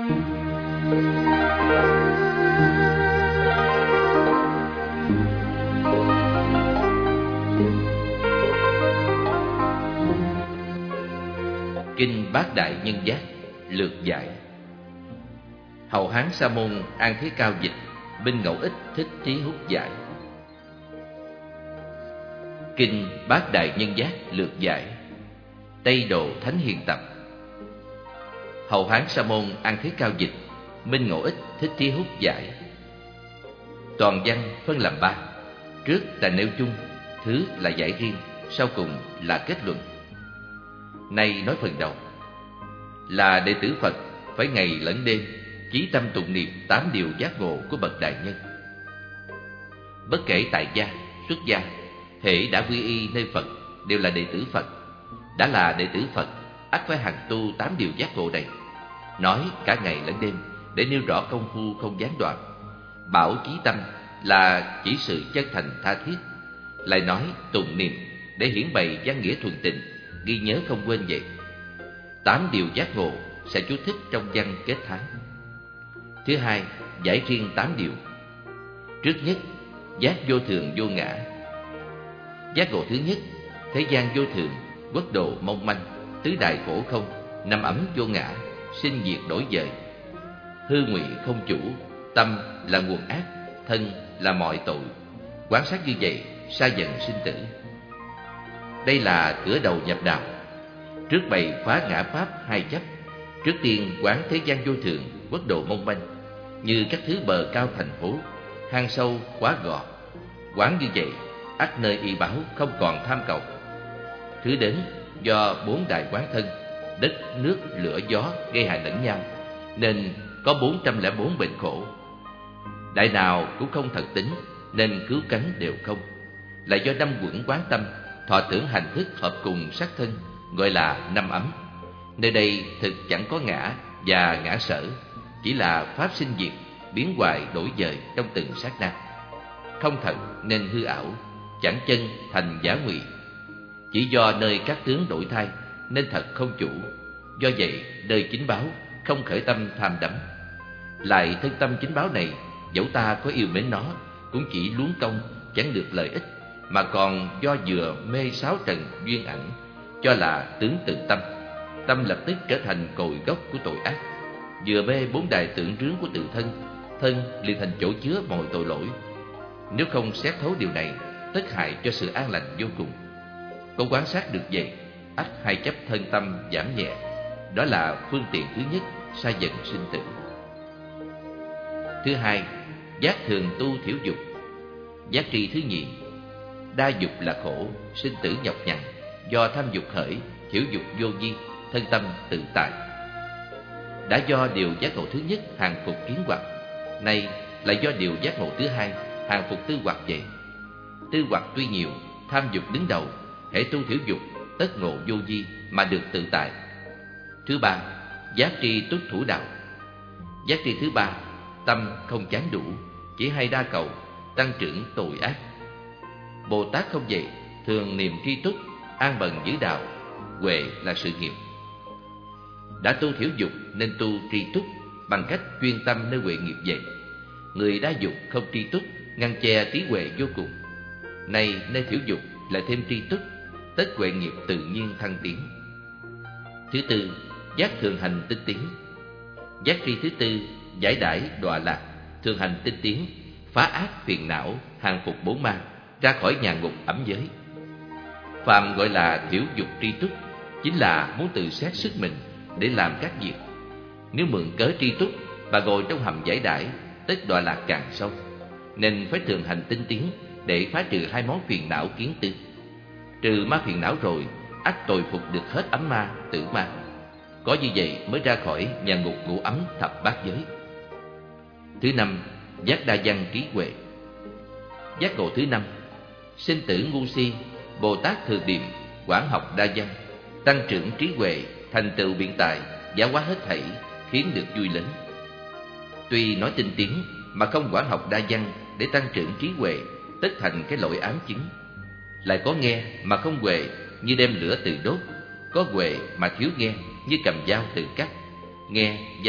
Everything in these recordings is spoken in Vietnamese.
Kinh Bát Đại Nhân Giác lược giải. Hậu Hán Sa Môn An Thế Cao dịch, Minh Ngẫu Ích Thích Trí Húc giải. Kinh Bát Đại Nhân Giác lược giải. Tây Độ Thánh Hiền tập. Hậu Hán Sa Môn An Thế Cao dịch, Minh Ngẫu Ích Thích Trí Húc giải. Toàn văn phân làm 3. Trước là nêu chung, thứ là giải riêng, sau cùng là kết luận. Nay nói phần đầu. Là đệ tử Phật phải ngày lẫn đêm chí tâm tụng niệm 8 điều giác ngộ của bậc đại nhân. Bất kể tại gia, xuất gia, hễ đã quy y nơi Phật đều là đệ tử Phật. Đã là đệ tử Phật, ắt phải hành tu 8 điều giác ngộ này. Nói cả ngày lẫn đêm để nêu rõ công phu không gián đoạn. Bảo chí tâm là chỉ sự chân thành tha thiết. Lại nói tụng niệm để hiển bày văn nghĩa thuần tịnh, ghi nhớ không quên vậy. 8 điều giác ngộ sẽ chú thích trong văn kết thắng. Thứ hai, giải riêng 8 điều. Trước nhất, giác vô thường vô ngã. Giác ngộ thứ nhất, thế gian vô thường, quốc độ mong manh, tứ đại khổ không, năm ấm vô ngã, sinh diệt đổi dời. Hư ngụy không chủ, tâm là nguồn ác, thân là mọi tội. Quán sát như vậy, sa dần sinh tử. Đây là cửa đầu nhập đạo. Trước bày phá ngã pháp hai chấp. Trước tiên quán thế gian vô thường, quốc độ mong manh, như các thứ bờ cao thành phố, hang sâu quá gò. Quán như vậy, ắt nơi y báo không còn tham cầu. Thứ đến do 4 đại quán thân, đất, nước, lửa, gió gây hại lẫn nhau, nên có 404 bệnh khổ. Đại nào cũng không thật tính, nên cứu cánh đều không. Là do 5 quẩn quán tâm, thọ tưởng hành thức hợp cùng sắc thân, gọi là 5 ấm. Nơi đây thực chẳng có ngã và ngã sở, chỉ là pháp sinh diệt, biến hoại đổi dời trong từng sát na. Không thật nên hư ảo, chẳng chân thành giả ngụy. Chỉ do nơi các tướng đổi thay nên thật không chủ. Do vậy nơi chính báo không khởi tâm tham đắm. Lại thân tâm chính báo này, dẫu ta có yêu mến nó, cũng chỉ luống công chẳng được lợi ích, mà còn do vừa mê sáu trần duyên ảnh, cho là tướng tự tâm. Tâm lập tức trở thành cội gốc của tội ác. Vừa mê 4 đại tượng trướng của tự thân, thân liền thành chỗ chứa mọi tội lỗi. Nếu không xét thấu điều này, tất hại cho sự an lành vô cùng. Có quán sát được vậy, ắt hai chấp thân tâm giảm nhẹ. Đó là phương tiện thứ nhất, sa dần sinh tử. Thứ hai, giác thường tu thiểu dục. Giác tri thứ nhì. Đa dục là khổ, sinh tử nhọc nhằn, do tham dục khởi, thiểu dục vô vi, thân tâm tự tại. Đã do điều giác ngộ thứ nhất hàng phục kiến hoặc, nay là do điều giác ngộ thứ hai hàng phục tư hoặc vậy. Tư hoặc tuy nhiều, tham dục đứng đầu, hễ tu thiểu dục, tất ngộ vô vi mà được tự tại. Thứ ba, giác tri túc thủ đạo. Giác tri thứ ba, tâm không chán đủ, chỉ hay đa cầu, tăng trưởng tội ác. Bồ Tát không vậy, thường niệm tri túc, an bần giữ đạo, huệ là sự nghiệp. Đã tu thiểu dục nên tu tri túc, bằng cách chuyên tâm nơi huệ nghiệp vậy. Người đa dục không tri túc, ngăn che trí huệ vô cùng. Nay nơi thiểu dục lại thêm tri túc, tất huệ nghiệp tự nhiên thăng tiến. Thứ tư, giác thường hành tinh tiến. Giác tri thứ tư, giải đãi đọa lạc, thường hành tinh tiến, phá ác phiền não, hàng phục 4 ma, ra khỏi nhà ngục ẩm giới. Phàm gọi là thiểu dục tri túc, chính là muốn tự xét sức mình để làm các việc. Nếu mượn cớ tri túc và ngồi trong hầm giải đãi, tất đọa lạc càng sâu. Nên phải thường hành tinh tiến để phá trừ 2 món phiền não kiến tư. Trừ ma phiền não rồi, ắt tồi phục được hết ấm ma, tử ma. Có như vậy mới ra khỏi nhà ngục ngủ ấm thập bát giới. Thứ năm, giác đa văn trí huệ. Giác ngộ thứ 5, sinh tử ngu si, Bồ Tát thường niệm, quán học đa văn, tăng trưởng trí huệ, thành tựu biện tài, giáo hóa hết thảy, khiến được vui lớn. Tuy nói tinh tiến mà không quán học đa văn để tăng trưởng trí huệ, tất thành cái lỗi ám chứng. Lại có nghe mà không huệ, như đem lửa từ đốt; có huệ mà thiếu nghe, như cầm dao từ cắt. Nghe văn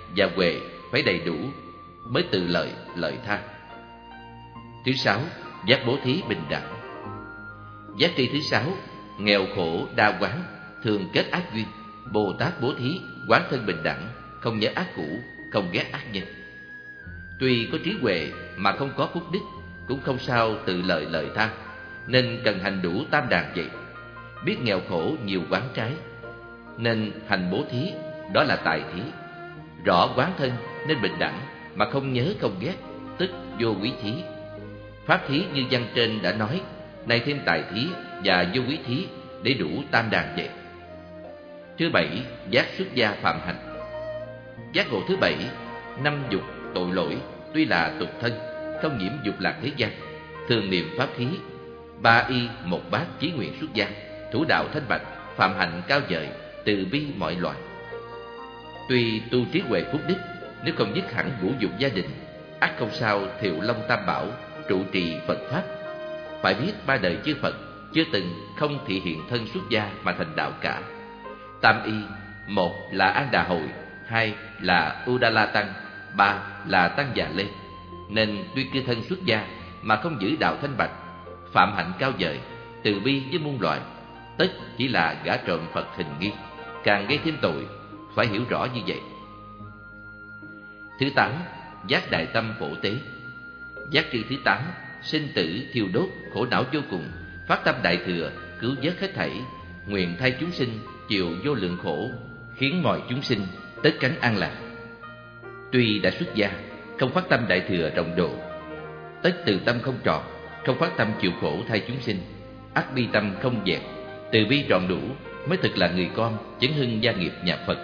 và huệ phải đầy đủ mới tự lợi lợi tha. Thứ sáu, giác bố thí bình đẳng. Giác tri thứ sáu, nghèo khổ đa quán, thường kết ác duyên. Bồ Tát bố thí quán thân bình đẳng, không nhớ ác cũ, không ghét ác nhân. Tuy có trí huệ mà không có phúc đức, cũng không sao tự lợi lợi tha, nên cần hành đủ tam đàn vậy. Biết nghèo khổ nhiều quán trái, nên hành bố thí, đó là tài thí. Rõ quán thân nên bình đẳng, mà không nhớ không ghét, tức vô quý thí. Pháp thí như văn trên đã nói, này thêm tài thí và vô quý thí để đủ tam đàn vậy. Thứ bảy, giác xuất gia phạm hạnh. Giác ngộ thứ bảy, năm dục tội lỗi, tuy là tục thân, không nhiễm dục lạc thế gian, thường niệm pháp thí, ba y một bát chí nguyện xuất gia, thủ đạo thanh bạch, phạm hạnh cao vời, từ bi mọi loài. Tuy tu trí huệ phúc đức, nếu không dứt hẳn ngũ dục gia đình, ắt không sao thiệu long tam bảo, trụ trì Phật pháp. Phải biết ba đời chư Phật chưa từng không thị hiện thân xuất gia mà thành đạo cả. Tam y, một là An Đà Hội, hai là Udala Tăng, ba là Tăng Già Lê. Nên tuy cư thân xuất gia mà không giữ đạo thanh bạch, phạm hạnh cao vời, từ bi với muôn loài, tất chỉ là gả trộm Phật hình nghi, càng gây thêm tội. Phải hiểu rõ như vậy. Thứ tám, giác đại tâm phổ tế. Giác tri thứ tám, sinh tử thiêu đốt, khổ não vô cùng, phát tâm đại thừa, cứu vớt hết thảy, nguyện thay chúng sinh chịu vô lượng khổ, khiến mọi chúng sinh tất cánh an lạc. Tuy đã xuất gia, không phát tâm đại thừa rộng độ, tất từ tâm không trọn, không phát tâm chịu khổ thay chúng sinh, ắt bi tâm không dẹp, từ bi trọn đủ, mới thực là người con chấn hưng gia nghiệp nhà Phật.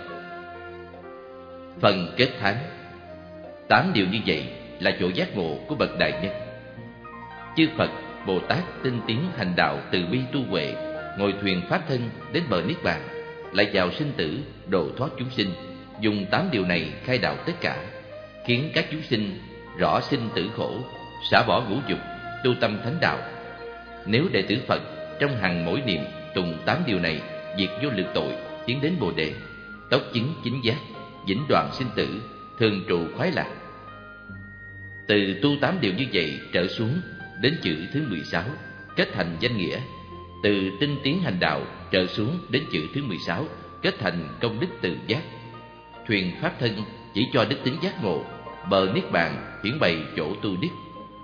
Phần kết thán. 8 điều như vậy là chỗ giác ngộ của bậc đại nhân. Chư Phật, Bồ Tát tinh tiến hành đạo từ bi tu huệ, ngồi thuyền pháp thân đến bờ niết bàn, lại vào sinh tử độ thoát chúng sinh, dùng 8 điều này khai đạo tất cả, khiến các chúng sinh rõ sinh tử khổ, xả bỏ ngũ dục, tu tâm thánh đạo. Nếu đệ tử Phật trong hằng mỗi niệm tùng 8 điều này, diệt vô lượng tội, tiến đến Bồ đề, tốc chứng chính giác, vĩnh đoạn sinh tử, thường trụ khoái lạc. Từ tu 8 điều như vậy trở xuống đến chữ thứ 16, kết thành danh nghĩa. Từ tinh tiến hành đạo trở xuống đến chữ thứ 16, kết thành công đức từ giác. Thuyền pháp thân chỉ cho đức tính giác ngộ, bờ niết bàn hiển bày chỗ tu đức.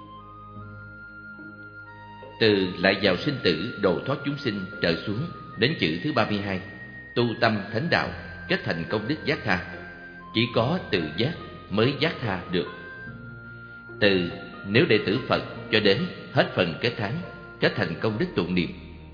Từ lại vào sinh tử độ thoát chúng sinh trở xuống đến chữ thứ 32, tu tâm thánh đạo, kết thành công đức giác tha. Chỉ có từ giác mới giác tha được. Từ nếu đệ tử Phật cho đến hết phần kết thán, kết thành công đức tụng niệm.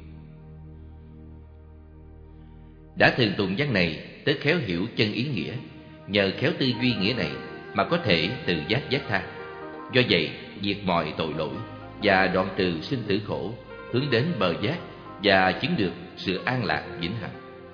Đã thường tụng văn này tới khéo hiểu chân ý nghĩa, nhờ khéo tư duy nghĩa này mà có thể từ giác giác tha. Do vậy diệt mọi tội lỗi và đoạn trừ sinh tử khổ, hướng đến bờ giác và chứng được sự an lạc vĩnh hằng.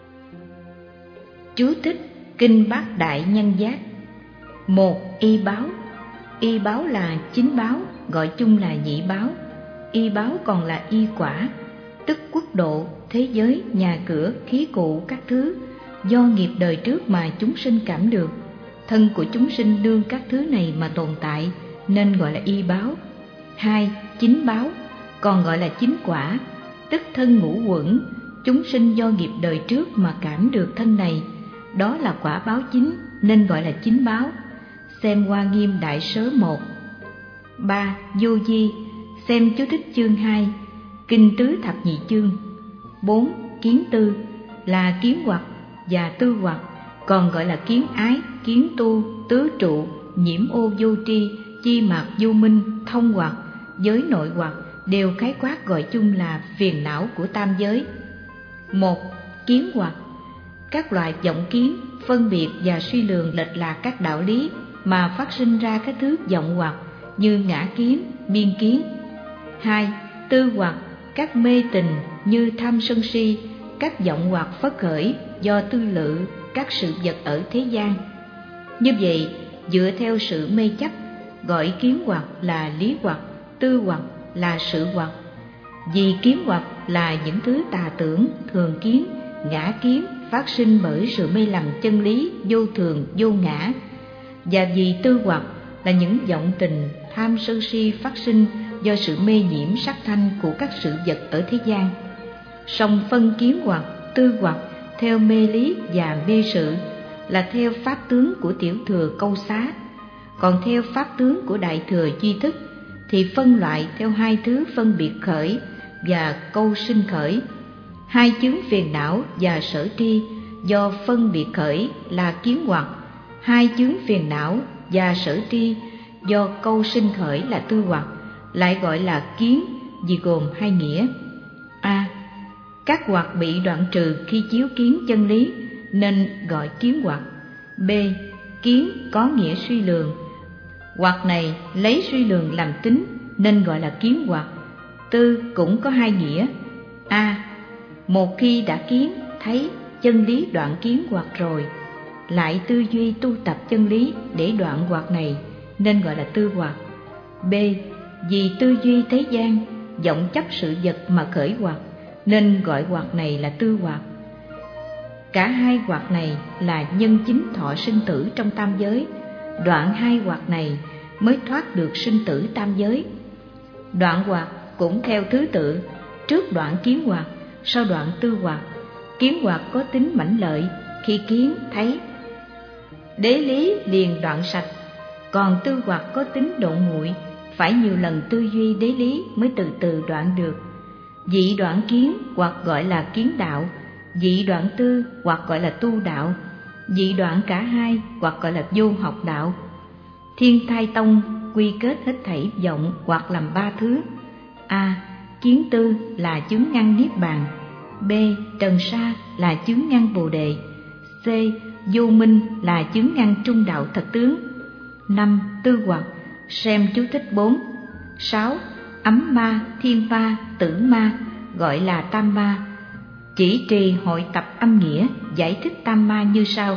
Chú thích Kinh Bát Đại Nhân Giác. 1. Y báo. Y báo là chính báo, gọi chung là nhị báo. Y báo còn là y quả, tức quốc độ, thế giới, nhà cửa, khí cụ các thứ, do nghiệp đời trước mà chúng sinh cảm được. Thân của chúng sinh đương các thứ này mà tồn tại, nên gọi là y báo. 2. Chính báo, còn gọi là chính quả, tức thân ngũ uẩn, chúng sinh do nghiệp đời trước mà cảm được thân này, đó là quả báo chính, nên gọi là chính báo. Xem Hoa Nghiêm Đại Sớ 1. 3. Vô vi, xem chú thích chương 2, Kinh Tứ Thập Nhị Chương. 4. Kiến tư, là kiến hoặc và tư hoặc, còn gọi là kiến ái, kiến tu, tứ trụ, nhiễm ô vô tri, chi mạc vô minh, thông hoặc, giới nội hoặc, đều khái quát gọi chung là phiền não của tam giới. 1. Kiến hoặc, các loại vọng kiến, phân biệt và suy lường lệch lạc các đạo lý mà phát sinh ra các thứ vọng hoặc như ngã kiến, miên kiến. 2. Tư hoặc, các mê tình như tham sân si, các vọng hoặc phất khởi do tư lự các sự vật ở thế gian. Như vậy, dựa theo sự mê chấp, gọi kiến hoặc là lý hoặc, tư hoặc là sự hoặc. Vì kiến hoặc là những thứ tà tưởng, thường kiến, ngã kiến phát sinh bởi sự mê lầm chân lý vô thường vô ngã, Và vì tư hoặc là những vọng tình tham sân si phát sinh do sự mê nhiễm sắc thanh của các sự vật ở thế gian. Song phân kiến hoặc, tư hoặc theo mê lý và mê sự là theo pháp tướng của tiểu thừa câu xá, còn theo pháp tướng của đại thừa duy thức thì phân loại theo hai thứ phân biệt khởi và câu sinh khởi. Hai chướng phiền não và sở tri do phân biệt khởi là kiến hoặc, hai chướng phiền não và sở tri do câu sinh khởi là tư hoặc, lại gọi là kiến vì gồm hai nghĩa. A. Các hoặc bị đoạn trừ khi chiếu kiến chân lý nên gọi kiến hoặc. B. Kiến có nghĩa suy lường, hoặc này lấy suy lường làm tính nên gọi là kiến hoặc. Tư cũng có hai nghĩa. A. Một khi đã kiến thấy chân lý đoạn kiến hoặc rồi, lại tư duy tu tập chân lý để đoạn hoặc này nên gọi là tư hoặc. B. Vì tư duy thế gian, vọng chấp sự vật mà khởi hoặc nên gọi hoặc này là tư hoặc. Cả hai hoặc này là nhân chính thọ sinh tử trong tam giới, đoạn hai hoặc này mới thoát được sinh tử tam giới. Đoạn hoặc cũng theo thứ tự, trước đoạn kiến hoặc, sau đoạn tư hoặc. Kiến hoặc có tính mãnh lợi, khi kiến thấy đế lý liền đoạn sạch, còn tư hoặc có tính độ nguội, phải nhiều lần tư duy đế lý mới từ từ đoạn được. Dị đoạn kiến hoặc gọi là kiến đạo, dị đoạn tư hoặc gọi là tu đạo, dị đoạn cả hai hoặc gọi là vô học đạo. Thiên Thai Tông quy kết hết thảy vọng hoặc làm ba thứ. A. Kiến tư là chướng ngăn niết bàn. B. Trần sa là chướng ngăn bồ đề. C. Vô minh là chướng ngăn trung đạo thật tướng. 5. Tư hoặc. Xem chú thích 4. 6. Ấm ma, thiên ma, tử ma gọi là tam ma. Chỉ trì hội tập âm nghĩa giải thích tam ma như sau.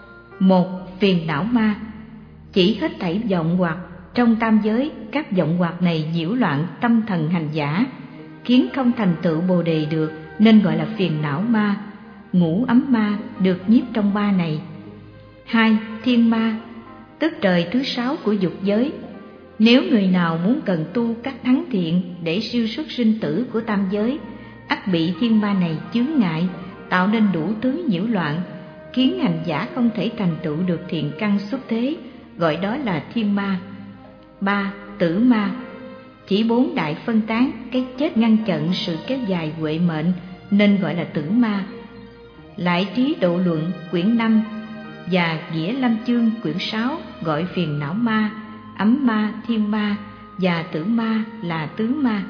1. Phiền não ma, chỉ hết thảy vọng hoặc trong tam giới. Các vọng hoặc này nhiễu loạn tâm thần hành giả, khiến không thành tựu bồ đề được nên gọi là phiền não ma. Ngũ ấm ma được nhiếp trong ba này. 2. Thiên ma, tức trời thứ 6 của dục giới. Nếu người nào muốn cần tu các thắng thiện để siêu xuất sinh tử của tam giới, ắt bị thiên ma này chướng ngại, tạo nên đủ thứ nhiễu loạn, khiến hành giả không thể thành tựu được thiện căn xuất thế, gọi đó là thiên ma. 3. Tử ma, chỉ 4 đại phân tán, cái chết ngăn chặn sự kéo dài huệ mệnh nên gọi là tử ma. Lại Trí Độ Luận quyển 5 và Nghĩa Lâm Chương quyển 6 gọi phiền não ma, ấm ma, thiên ma và tử ma là tứ ma.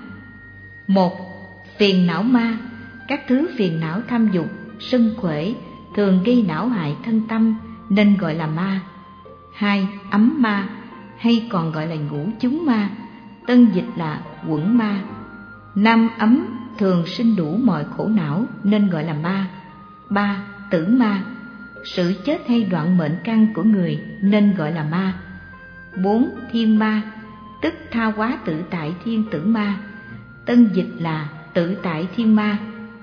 1. Phiền não ma, các thứ phiền não tham dục, sân khởi thường gây não hại thân tâm nên gọi là ma. 2. Ấm ma hay còn gọi là ngũ chúng ma, tân dịch là quẩn ma. Năm ấm thường sinh đủ mọi khổ não nên gọi là ma. 3. Tử ma, sự chết hay đoạn mệnh căn của người nên gọi là ma. 4. Thiên ma, tức tha hóa tự tại thiên tử ma, tân dịch là tự tại thiên ma,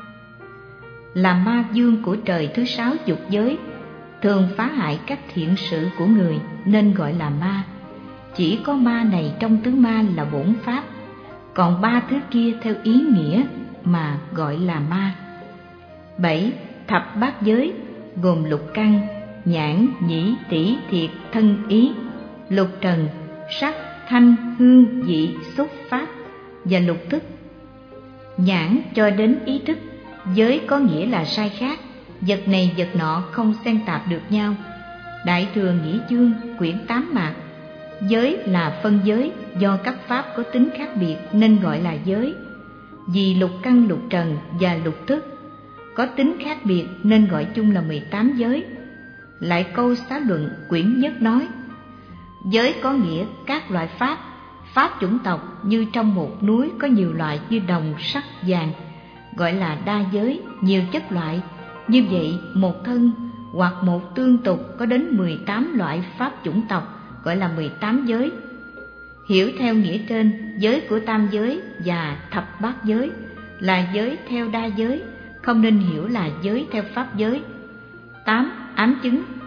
là ma vương của trời thứ 6 dục giới, thường phá hại các thiện sự của người nên gọi là ma. Chỉ có ma này trong tứ ma là bổn pháp, còn ba thứ kia theo ý nghĩa mà gọi là ma. 7. Thập bát giới gồm lục căn, nhãn, nhĩ, tỷ, thiệt, thân, ý, lục trần, sắc, thanh, hương, vị, xúc, pháp và lục thức. Nhãn cho đến ý thức, giới có nghĩa là sai khác, vật này vật nọ không xen tạp được nhau. Đại thừa Nghĩa Chương quyển 8 mạc. Giới là phân giới, do các pháp có tính khác biệt nên gọi là giới. Vì lục căn, lục trần và lục thức có tính khác biệt nên gọi chung là 18 giới. Lại Câu Xá Luận quyển nhất nói: giới có nghĩa các loại pháp, pháp chủng tộc như trong một núi có nhiều loại như đồng, sắt, vàng, gọi là đa giới, nhiều chất loại. Như vậy một thân hoặc một tương tục có đến 18 loại pháp chủng tộc, gọi là 18 giới. Hiểu theo nghĩa trên, giới của tam giới và thập bát giới là giới theo đa giới, không nên hiểu là giới theo pháp giới. 8. Ám chứng,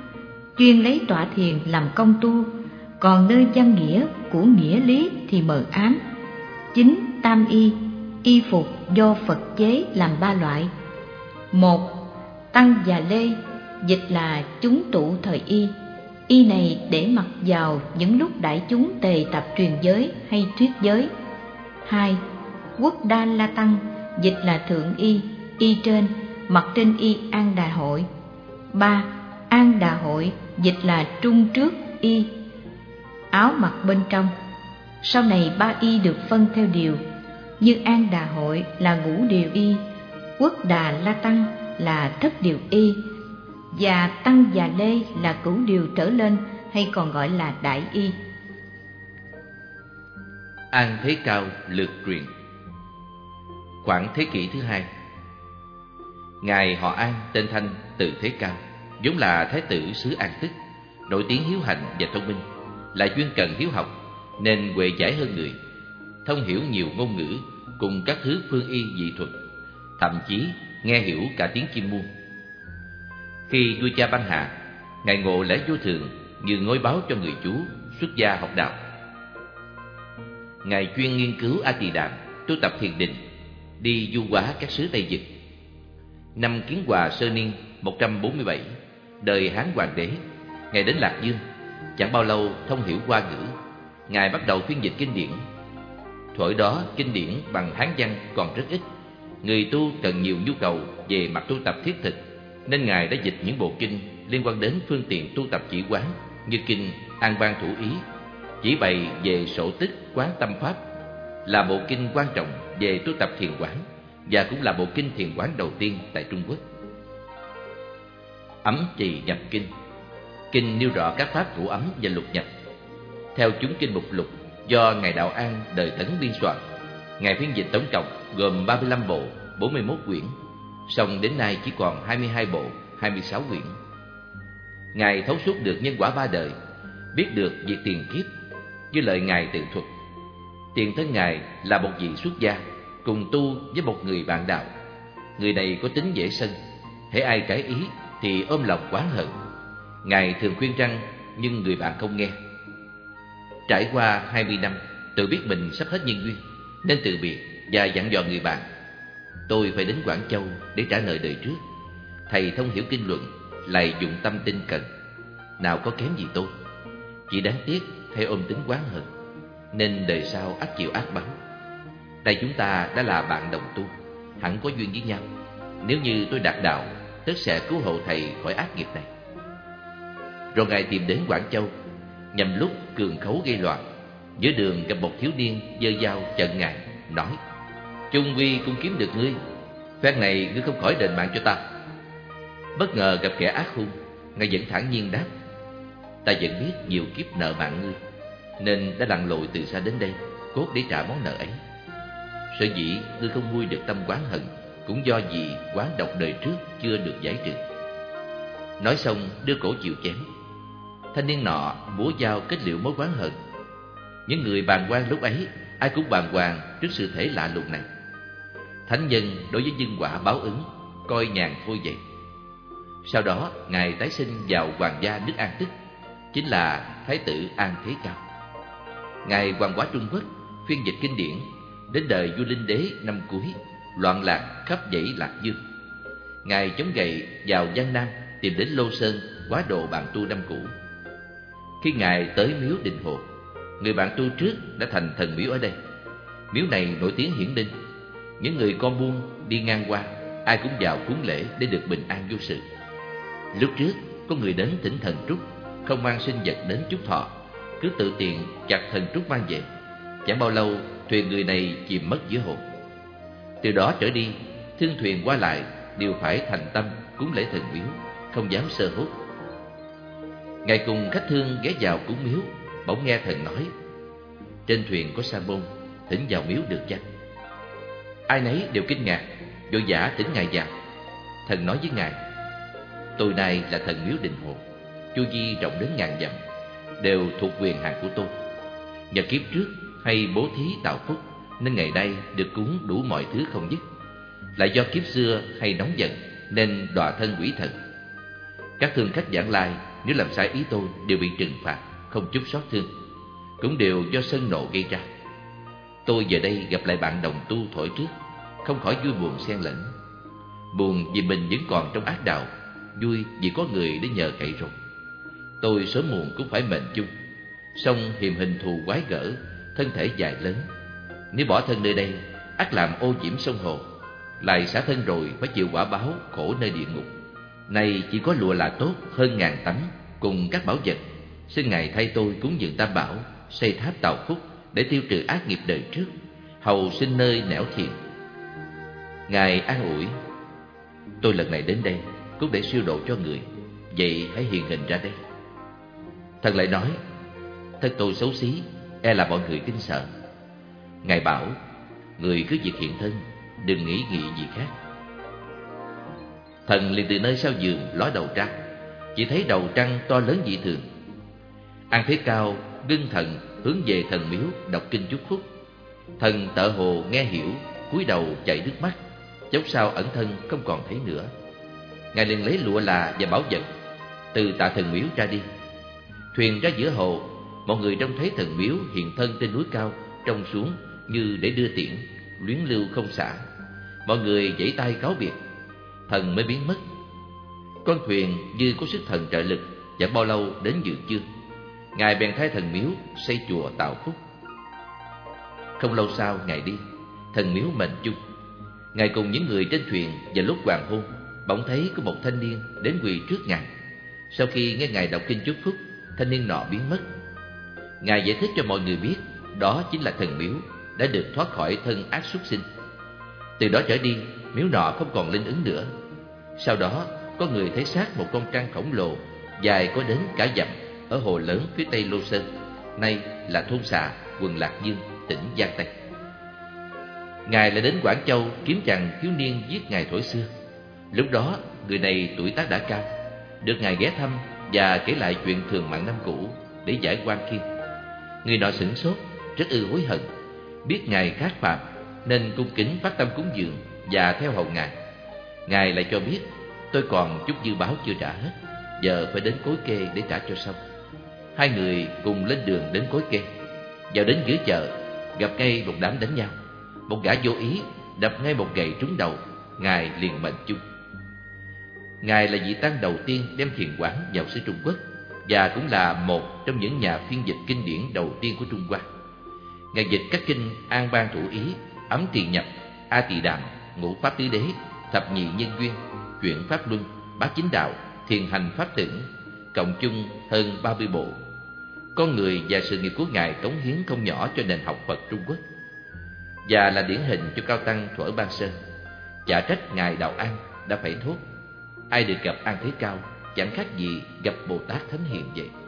chuyên lấy tọa thiền làm công tu, còn nơi văn nghĩa của nghĩa lý thì mờ ám. 9. Tam y, y phục do Phật chế làm 3 loại. 1. Tăng và lê, dịch là chúng tụ thời y. Y này để mặc vào những lúc đại chúng tề tập truyền giới hay thuyết giới. 2. Quốc đa la tăng, dịch là thượng y, y trên, mặc trên y An Đà Hội. 3. An Đà Hội, dịch là trung trước y, áo mặc bên trong. Sau này 3 y được phân theo điều, như An Đà Hội là ngũ điều y, Quốc Đà La Tăng là thất điều y, và Tăng và Lê là cửu điều trở lên, hay còn gọi là đại y. An Thế Cao lược truyền. Khoảng thế kỷ thứ 2, ngài họ An tên Thanh, từ Thế Cao, vốn là thái tử xứ An Tức, nổi tiếng hiếu hạnh và thông minh, là chuyên cần hiếu học nên huệ giải hơn người, thông hiểu nhiều ngôn ngữ cùng các thứ phương y dị thuật, thậm chí nghe hiểu cả tiếng chim muông. Khi vua cha ban hạ, ngài ngộ lẽ vô thường như ngôi báo cho người chú xuất gia học đạo. Ngài chuyên nghiên cứu A Tỳ Đàm, tu tập thiền định, đi du hóa các xứ Tây Vực. Năm Kiến Hòa Sơ Niên 147, đời Hán Hoàng đế, ngài đến Lạc Dương. Chẳng bao lâu thông hiểu Hoa ngữ, ngài bắt đầu phiên dịch kinh điển. Thuở đó kinh điển bằng Hán văn còn rất ít, người tu cần nhiều nhu cầu về mặt tu tập thiết thực, nên ngài đã dịch những bộ kinh liên quan đến phương tiện tu tập chỉ quán, như kinh An Bang Thủ Ý, chỉ bày về sổ tích quán tâm pháp, là bộ kinh quan trọng về tu tập thiền quán, và cũng là bộ kinh thiền quán đầu tiên tại Trung Quốc. Ấm Trì Nhập Kinh, kinh nêu rõ các pháp thủ ấm và lục nhập. Theo chúng kinh mục lục do ngài Đạo An đời Tấn biên soạn, ngài phiên dịch tổng cộng gồm 35 bộ, 41 quyển, song đến nay chỉ còn 22 bộ, 26 quyển. Ngài thấu suốt được nhân quả 3 đời, biết được việc tiền kiếp. Như lời ngài tự thuật, tiền thân ngài là một vị xuất gia cùng tu với một người bạn đạo. Người này có tính dễ sân, hễ ai trái ý thì ôm lòng oán hận. Ngài thường khuyên răn, nhưng người bạn không nghe. Trải qua 20 năm, tự biết mình sắp hết nhân duyên nên từ biệt và dặn dò người bạn: tôi phải đến Quảng Châu để trả nợ đời trước. Thầy thông hiểu kinh luận, lại dụng tâm tinh cần, nào có kém gì tôi. Chỉ đáng tiếc thầy ôm tính oán hận, nên đời sau ắt chịu ác báo. Đây chúng ta đã là bạn đồng tu, hẳn có duyên với nhau. Nếu như tôi đạt đạo, tất sẽ cứu hộ thầy khỏi ác nghiệp này. Rồi ngài tìm đến Quảng Châu, nhằm lúc cường khấu gây loạn. Giữa đường gặp một thiếu niên giơ dao chặn ngài, nói: chung quy cũng kiếm được ngươi, phen này ngươi không khỏi đền mạng cho ta. Bất ngờ gặp kẻ ác hung, ngài vẫn thản nhiên đáp: ta vẫn biết nhiều kiếp nợ mạng ngươi, nên đã lặn lội từ xa đến đây, cốt để trả món nợ ấy. Sở dĩ ngươi không nguôi được tâm oán hận, cũng do vì oán độc đời trước chưa được giải trừ. Nói xong đưa cổ chịu chém. Thanh niên nọ múa dao kết liễu mối oán hận. Những người bàng quan lúc ấy ai cũng bàng hoàng trước sự thể lạ lùng này. Thánh nhân đối với nhân quả báo ứng coi nhàn thôi vậy. Sau đó ngài tái sinh vào hoàng gia nước An Tức, chính là thái tử An Thế Cao. Ngài hoàng hóa Trung Quốc, phiên dịch kinh điển. Đến đời vua Linh Đế năm cuối, loạn lạc khắp dãy Lạc Dương. Ngài chống gậy vào Giang Nam, tìm đến Lô Sơn quá độ bạn tu năm cũ. Khi ngài tới miếu Định Hồ, người bạn tu trước đã thành thần miếu ở đây. Miếu này nổi tiếng hiển linh, những người con buôn đi ngang qua ai cũng vào cúng lễ để được bình an vô sự. Lúc trước có người đến thỉnh thần trúc, không mang sinh vật đến chúc thọ, cứ tự tiện chặt thần trúc mang về. Chẳng bao lâu thuyền người này chìm mất giữa hồ. Từ đó trở đi, thương thuyền qua lại đều phải thành tâm cúng lễ thần miếu, không dám sơ hốt. Ngài cùng khách thương ghé vào cúng miếu, bỗng nghe thần nói: trên thuyền có sa môn, thỉnh vào miếu được chăng? Ai nấy đều kinh ngạc, vội vã thỉnh ngài vào. Thần nói với ngài: tôi nay là thần miếu Định Hồ, chu vi rộng đến ngàn dặm, đều thuộc quyền hạn của tôi. Nhờ kiếp trước hay bố thí tạo phúc, nên ngày nay được cúng đủ mọi thứ không dứt. Lại do kiếp xưa hay nóng giận, nên đọa thân quỷ thần. Các thương khách vãng lai nếu làm sai ý tôi đều bị trừng phạt, không chút xót thương, cũng đều do sân nộ gây ra. Tôi giờ đây gặp lại bạn đồng tu thuở trước, không khỏi vui buồn xen lẫn. Buồn vì mình vẫn còn trong ác đạo, vui vì có người để nhờ cậy rồi. Tôi sớm muộn cũng phải mệnh chung, song hiềm hình thù quái gở, thân thể dài lớn. Nếu bỏ thân nơi đây, ắt làm ô nhiễm sông hồ, lại xả thân rồi phải chịu quả báo khổ nơi địa ngục. Nay chỉ có lụa là tốt hơn ngàn tấm, cùng các bảo vật, xin Ngài thay tôi cúng dường Tam Bảo, xây tháp tạo phúc để tiêu trừ ác nghiệp đời trước, hầu sinh nơi nẻo thiền. Ngài an ủi: tôi lần này đến đây cũng để siêu độ cho người, vậy hãy hiện hình ra đây. Thần lại nói: thân tôi xấu xí, e là mọi người kinh sợ. Ngài bảo: người cứ việc hiện thân, đừng nghĩ gì khác. Thần liền từ nơi sau giường ló đầu ra, chỉ thấy đầu trăng to lớn dị thường. An Thế Cao ngưng thần hướng về thần miếu đọc kinh chúc phúc. Thần tợ hồ nghe hiểu, cúi đầu chảy nước mắt, chốc sau ẩn thân không còn thấy nữa. Ngài liền lấy lụa là và bảo vật từ tạ thần miếu ra đi. Thuyền ra giữa hồ, mọi người trông thấy thần miếu hiện thân trên núi cao, trông xuống như để đưa tiễn, luyến lưu không xả. Mọi người vẫy tay cáo biệt, thần mới biến mất. Con thuyền như có sức thần trợ lực, chẳng bao lâu đến dự chương. Ngài bèn thay thần miếu xây chùa tạo phúc. Không lâu sau Ngài đi, thần miếu mệnh chung. Ngài cùng những người trên thuyền vào lúc hoàng hôn, bỗng thấy có một thanh niên đến quỳ trước Ngài. Sau khi nghe Ngài đọc kinh chúc phúc, thanh niên nọ biến mất. Ngài giải thích cho mọi người biết đó chính là thần miếu đã được thoát khỏi thân ác xuất sinh. Từ đó trở đi, miếu nọ không còn linh ứng nữa. Sau đó có người thấy xác một con trăng khổng lồ dài có đến cả dặm ở hồ lớn phía tây Lô Sơn, nay là thôn Xà, quận Lạc Dương, tỉnh Giang Tây. Ngài lại đến Quảng Châu kiếm chàng thiếu niên giết Ngài thuở xưa. Lúc đó người này tuổi tác đã cao, được Ngài ghé thăm và kể lại chuyện thường mạn năm cũ để giải oan khiên. Người nọ sửng sốt, rất hối hận, biết Ngài khác phạm nên cung kính phát tâm cúng dường và theo hầu Ngài. Ngài lại cho biết: tôi còn chút dư báo chưa trả hết, giờ phải đến Cối Kê để trả cho xong. Hai người cùng lên đường đến Cối Kê. Vào đến giữa chợ, gặp ngay một đám đánh nhau. Một gã vô ý đập ngay một gậy trúng đầu, Ngài liền mệnh chung. Ngài là vị tăng đầu tiên đem thiền quán vào xứ Trung Quốc, và cũng là một trong những nhà phiên dịch kinh điển đầu tiên của Trung Hoa. Ngài dịch các kinh An Bang Thủ Ý, Ấm Trì Nhập, A Tỳ Đàm, Ngũ Pháp Tứ Đế, Thập Nhị Nhân Duyên, Chuyển Pháp Luân, Bát Chính Đạo, Thiền Hành Pháp Tưởng, cộng chung hơn 30 bộ. Con người và sự nghiệp của Ngài cống hiến không nhỏ cho nền học Phật Trung Quốc, và là điển hình cho cao tăng thuở Ban Sơn. Chả trách Ngài Đạo An đã phải thốt: ai được gặp An Thế Cao chẳng khác gì gặp Bồ Tát Thánh Hiền vậy.